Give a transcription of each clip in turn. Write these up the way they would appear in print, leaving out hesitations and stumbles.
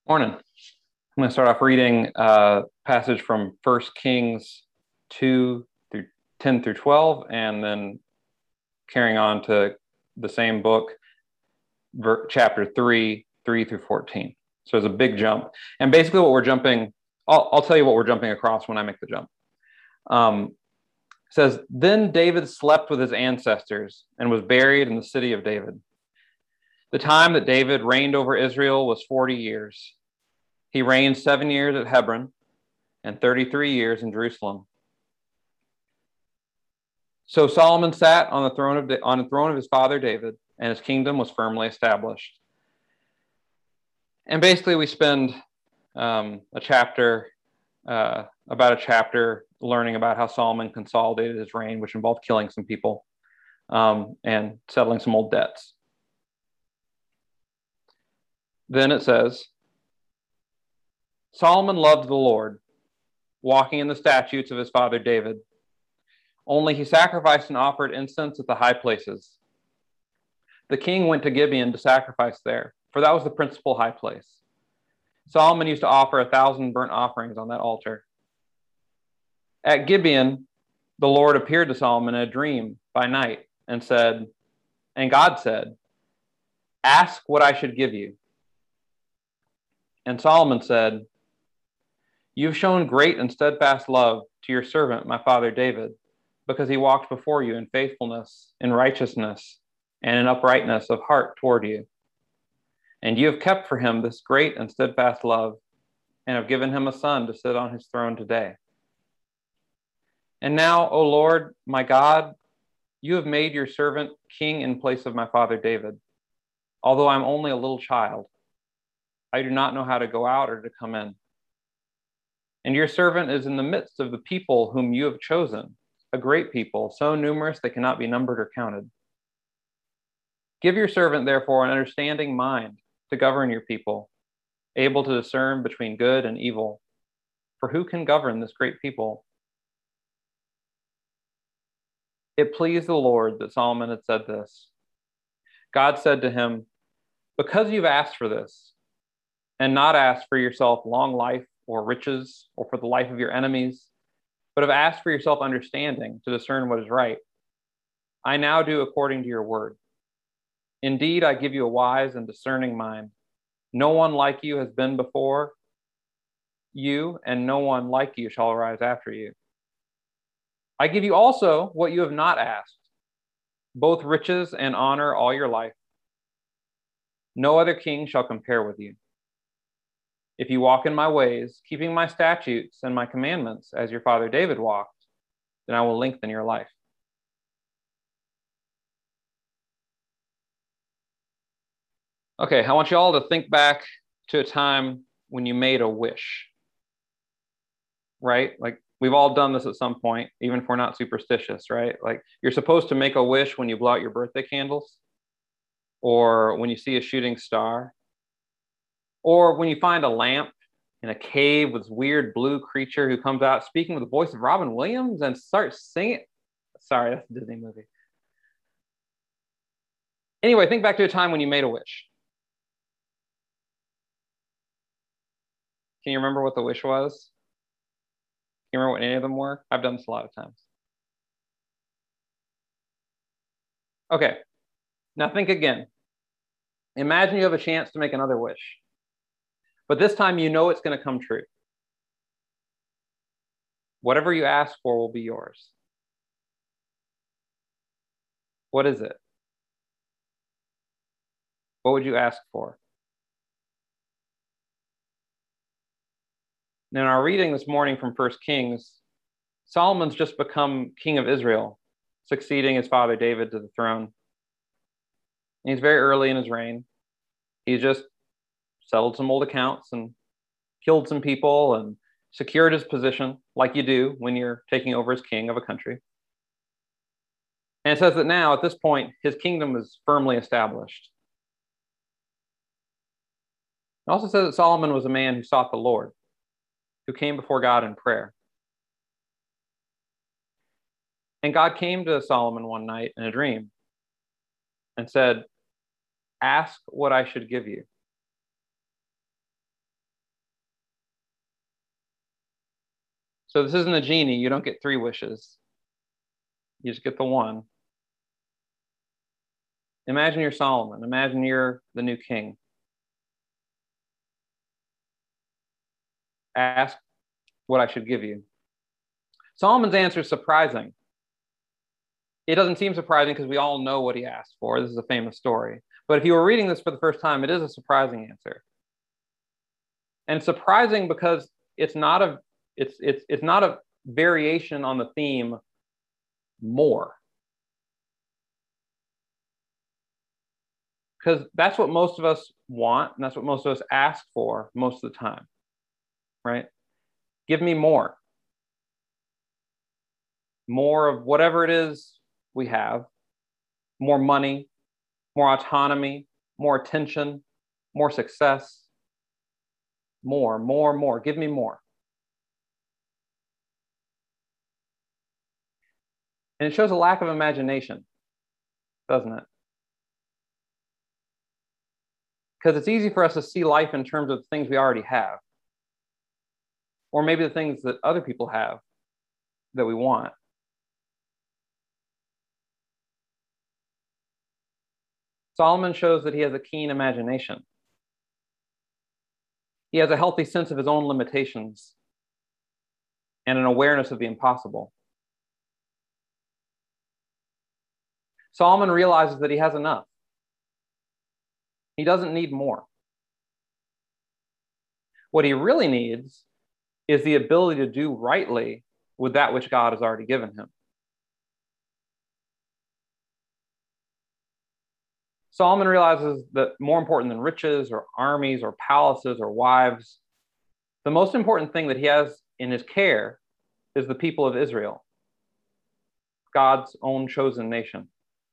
Morning. I'm going to start off reading a passage from 1 Kings 2 through 10 through 12, and then carrying on to the same book, chapter 3, 3 through 14. So there's a big jump. And basically what we're jumping, I'll tell you what we're jumping across when I make the jump. It says, Then David slept with his ancestors and was buried in the city of David. The time that David reigned over Israel was 40 years. He reigned 7 years at Hebron and 33 years in Jerusalem. So Solomon sat on the throne of his father David, and his kingdom was firmly established. And basically, we spend about a chapter learning about how Solomon consolidated his reign, which involved killing some people and settling some old debts. Then it says, Solomon loved the Lord, walking in the statutes of his father David. Only he sacrificed and offered incense at the high places. The king went to Gibeon to sacrifice there, for that was the principal high place. Solomon used to offer 1,000 burnt offerings on that altar. At Gibeon, the Lord appeared to Solomon in a dream by night and God said, Ask what I should give you. And Solomon said, You've shown great and steadfast love to your servant, my father David, because he walked before you in faithfulness, in righteousness, and in uprightness of heart toward you. And you have kept for him this great and steadfast love, and have given him a son to sit on his throne today. And now, O Lord, my God, you have made your servant king in place of my father David. Although I'm only a little child, I do not know how to go out or to come in. And your servant is in the midst of the people whom you have chosen, a great people, so numerous they cannot be numbered or counted. Give your servant, therefore, an understanding mind to govern your people, able to discern between good and evil. For who can govern this great people? It pleased the Lord that Solomon had said this. God said to him, Because you've asked for this, and not asked for yourself long life or riches or for the life of your enemies, but have asked for yourself understanding to discern what is right, I now do according to your word. Indeed, I give you a wise and discerning mind. No one like you has been before you, and no one like you shall arise after you. I give you also what you have not asked, both riches and honor all your life. No other king shall compare with you. If you walk in my ways, keeping my statutes and my commandments as your father David walked, then I will lengthen your life. Okay, I want you all to think back to a time when you made a wish, right? Like we've all done this at some point, even if we're not superstitious, right? Like you're supposed to make a wish when you blow out your birthday candles, or when you see a shooting star, or when you find a lamp in a cave with this weird blue creature who comes out speaking with the voice of Robin Williams and starts singing. Sorry, that's a Disney movie. Anyway, think back to a time when you made a wish. Can you remember what the wish was? Can you remember what any of them were? I've done this a lot of times. Okay, now think again. Imagine you have a chance to make another wish, but this time you know it's going to come true. Whatever you ask for will be yours. What is it? What would you ask for? Now, in our reading this morning from 1 Kings, Solomon's just become king of Israel, succeeding his father David to the throne. And he's very early in his reign. He's just settled some old accounts and killed some people and secured his position, like you do when you're taking over as king of a country. And it says that now, at this point, his kingdom is firmly established. It also says that Solomon was a man who sought the Lord, who came before God in prayer. And God came to Solomon one night in a dream and said, Ask what I should give you. So this isn't a genie. You don't get 3 wishes. You just get the one. Imagine you're Solomon. Imagine you're the new king. Ask what I should give you. Solomon's answer is surprising. It doesn't seem surprising because we all know what he asked for. This is a famous story. But if you were reading this for the first time, it is a surprising answer. And it's surprising because it's not a variation on the theme more. Because that's what most of us want, and that's what most of us ask for most of the time, right? Give me more. More of whatever it is we have. More money, more autonomy, more attention, more success. More. Give me more. And it shows a lack of imagination, doesn't it? Because it's easy for us to see life in terms of the things we already have. Or maybe the things that other people have that we want. Solomon shows that he has a keen imagination. He has a healthy sense of his own limitations and an awareness of the impossible. Solomon realizes that he has enough. He doesn't need more. What he really needs is the ability to do rightly with that which God has already given him. Solomon realizes that more important than riches or armies or palaces or wives, the most important thing that he has in his care is the people of Israel, God's own chosen nation.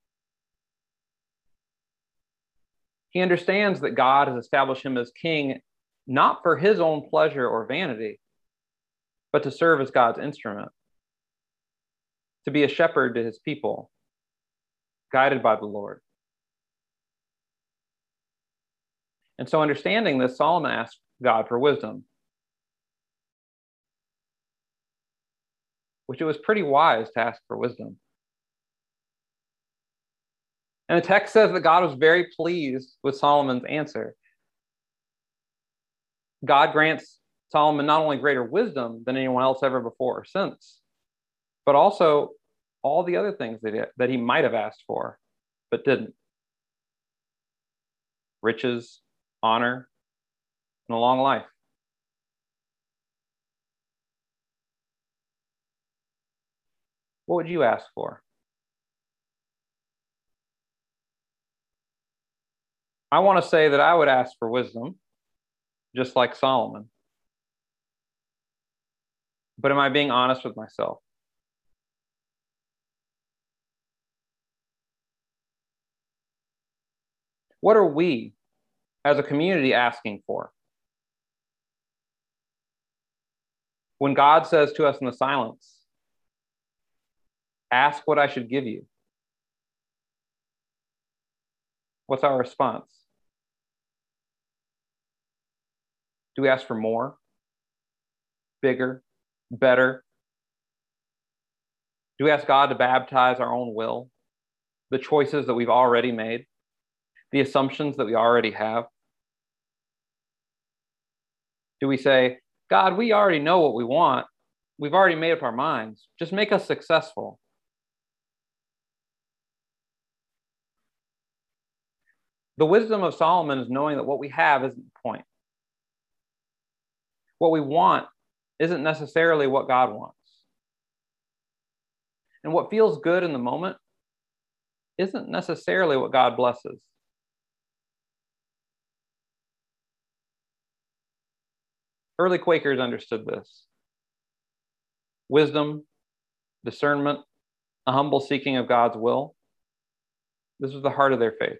He understands that God has established him as king, not for his own pleasure or vanity, but to serve as God's instrument, to be a shepherd to his people, guided by the Lord. And so understanding this, Solomon asked God for wisdom, which it was pretty wise to ask for wisdom. And the text says that God was very pleased with Solomon's answer. God grants Solomon not only greater wisdom than anyone else ever before or since, but also all the other things that he might have asked for, but didn't. Riches, honor, and a long life. What would you ask for? I want to say that I would ask for wisdom, just like Solomon. But am I being honest with myself? What are we as a community asking for? When God says to us in the silence, ask what I should give you, what's our response? Do we ask for more, bigger, better? Do we ask God to baptize our own will, the choices that we've already made, the assumptions that we already have? Do we say, God, we already know what we want. We've already made up our minds. Just make us successful. The wisdom of Solomon is knowing that what we have isn't the point. What we want isn't necessarily what God wants. And what feels good in the moment isn't necessarily what God blesses. Early Quakers understood this. Wisdom, discernment, a humble seeking of God's will. This was the heart of their faith.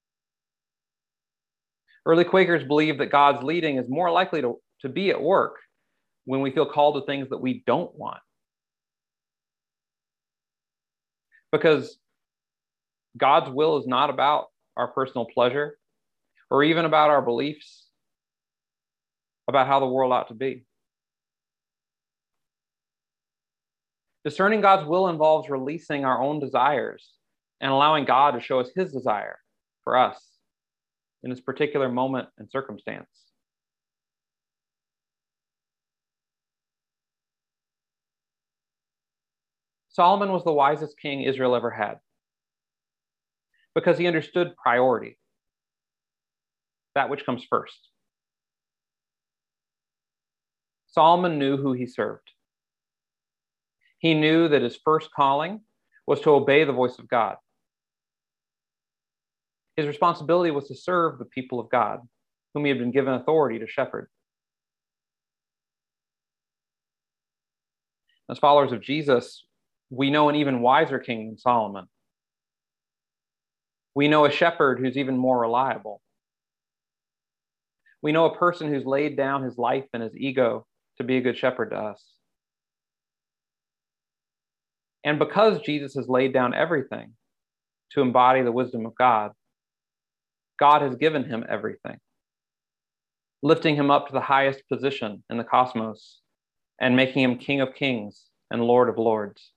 Early Quakers believed that God's leading is more likely to be at work when we feel called to things that we don't want. Because God's will is not about our personal pleasure or even about our beliefs, about how the world ought to be. Discerning God's will involves releasing our own desires and allowing God to show us his desire for us in this particular moment and circumstance. Solomon was the wisest king Israel ever had because he understood priority, that which comes first. Solomon knew who he served. He knew that his first calling was to obey the voice of God. His responsibility was to serve the people of God, whom he had been given authority to shepherd. As followers of Jesus, we know an even wiser king than Solomon. We know a shepherd who's even more reliable. We know a person who's laid down his life and his ego to be a good shepherd to us. And because Jesus has laid down everything to embody the wisdom of God, God has given him everything, lifting him up to the highest position in the cosmos and making him King of Kings and Lord of Lords.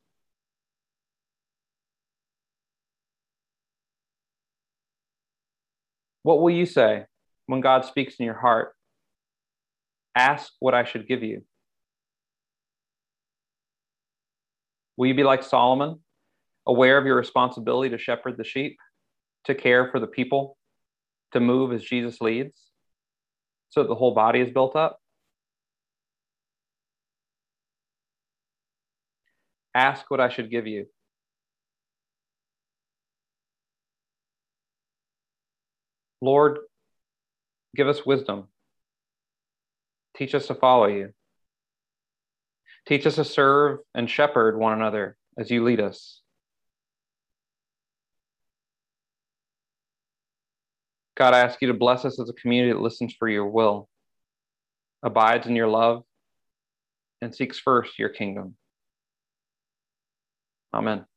What will you say when God speaks in your heart? Ask what I should give you. Will you be like Solomon, aware of your responsibility to shepherd the sheep, to care for the people, to move as Jesus leads, so that the whole body is built up? Ask what I should give you. Lord, give us wisdom. Teach us to follow you. Teach us to serve and shepherd one another as you lead us. God, I ask you to bless us as a community that listens for your will, abides in your love, and seeks first your kingdom. Amen.